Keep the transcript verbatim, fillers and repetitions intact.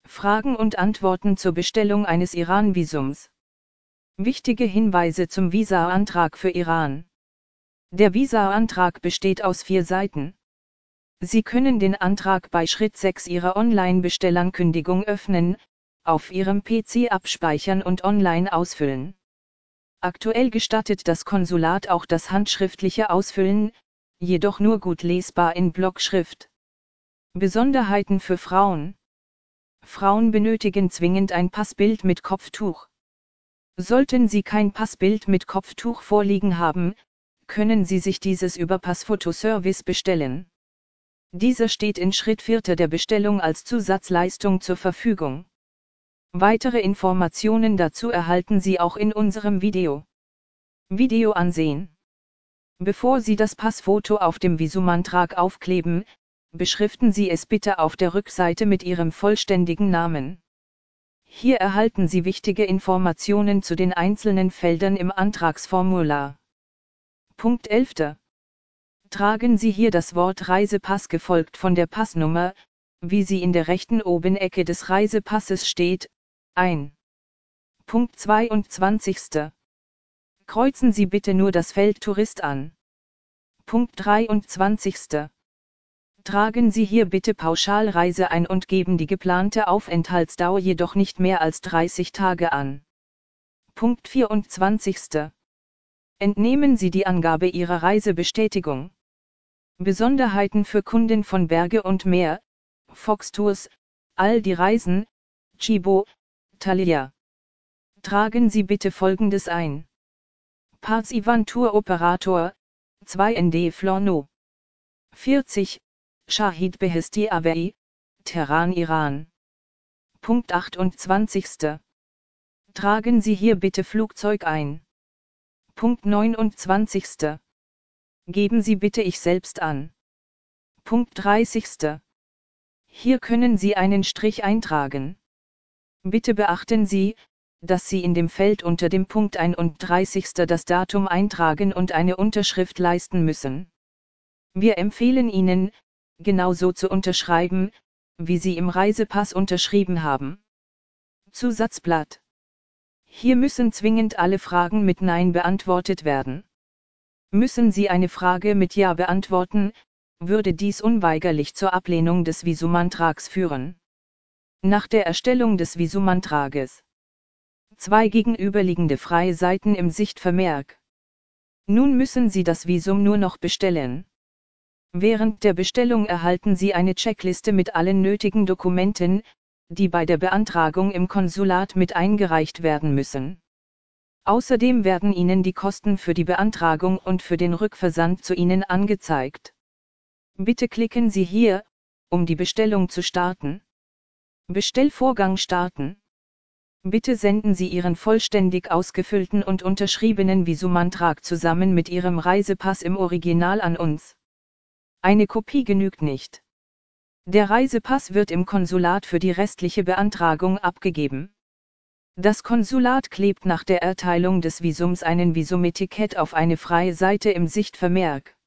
Fragen und Antworten zur Bestellung eines Iran-Visums. Wichtige Hinweise zum Visa-Antrag für Iran. Der Visa-Antrag besteht aus vier Seiten. Sie können den Antrag bei Schritt sechs Ihrer Online-Bestellankündigung öffnen, auf Ihrem P C abspeichern und online ausfüllen. Aktuell gestattet das Konsulat auch das handschriftliche Ausfüllen, jedoch nur gut lesbar in Blockschrift. Besonderheiten für Frauen. Frauen benötigen zwingend ein Passbild mit Kopftuch. Sollten Sie kein Passbild mit Kopftuch vorliegen haben, können Sie sich dieses über Passfotoservice bestellen. Dieser steht in Schritt vier der Bestellung als Zusatzleistung zur Verfügung. Weitere Informationen dazu erhalten Sie auch in unserem Video. Video ansehen. Bevor Sie das Passfoto auf dem Visumantrag aufkleben, beschriften Sie es bitte auf der Rückseite mit Ihrem vollständigen Namen. Hier erhalten Sie wichtige Informationen zu den einzelnen Feldern im Antragsformular. Punkt elf. Tragen Sie hier das Wort Reisepass gefolgt von der Passnummer, wie sie in der rechten oberen Ecke des Reisepasses steht, ein. Punkt zweiundzwanzig. Kreuzen Sie bitte nur das Feld Tourist an. Punkt dreiundzwanzig. Tragen Sie hier bitte Pauschalreise ein und geben die geplante Aufenthaltsdauer jedoch nicht mehr als dreißig Tage an. Punkt vierundzwanzig. Entnehmen Sie die Angabe Ihrer Reisebestätigung. Besonderheiten für Kunden von Berge und Meer, Fox Tours, All die Reisen, Chibo, Thalia. Tragen Sie bitte Folgendes ein. Parts Ivan Tour Operator, zwei N D Florno. vierzig, Shahid Behesti Avei, Teheran, Iran. Punkt achtundzwanzig. Tragen Sie hier bitte Flugzeug ein. Punkt neunundzwanzig. Geben Sie bitte ich selbst an. Punkt dreißig. Hier können Sie einen Strich eintragen. Bitte beachten Sie, dass Sie in dem Feld unter dem Punkt einunddreißig. Das Datum eintragen und eine Unterschrift leisten müssen. Wir empfehlen Ihnen, genauso zu unterschreiben, wie Sie im Reisepass unterschrieben haben. Zusatzblatt. Hier müssen zwingend alle Fragen mit Nein beantwortet werden. Müssen Sie eine Frage mit Ja beantworten, würde dies unweigerlich zur Ablehnung des Visumantrags führen. Nach der Erstellung des Visumantrages. Zwei gegenüberliegende freie Seiten im Sichtvermerk. Nun müssen Sie das Visum nur noch bestellen. Während der Bestellung erhalten Sie eine Checkliste mit allen nötigen Dokumenten, die bei der Beantragung im Konsulat mit eingereicht werden müssen. Außerdem werden Ihnen die Kosten für die Beantragung und für den Rückversand zu Ihnen angezeigt. Bitte klicken Sie hier, um die Bestellung zu starten. Bestellvorgang starten. Bitte senden Sie Ihren vollständig ausgefüllten und unterschriebenen Visumantrag zusammen mit Ihrem Reisepass im Original an uns. Eine Kopie genügt nicht. Der Reisepass wird im Konsulat für die restliche Beantragung abgegeben. Das Konsulat klebt nach der Erteilung des Visums einen Visumetikett auf eine freie Seite im Sichtvermerk.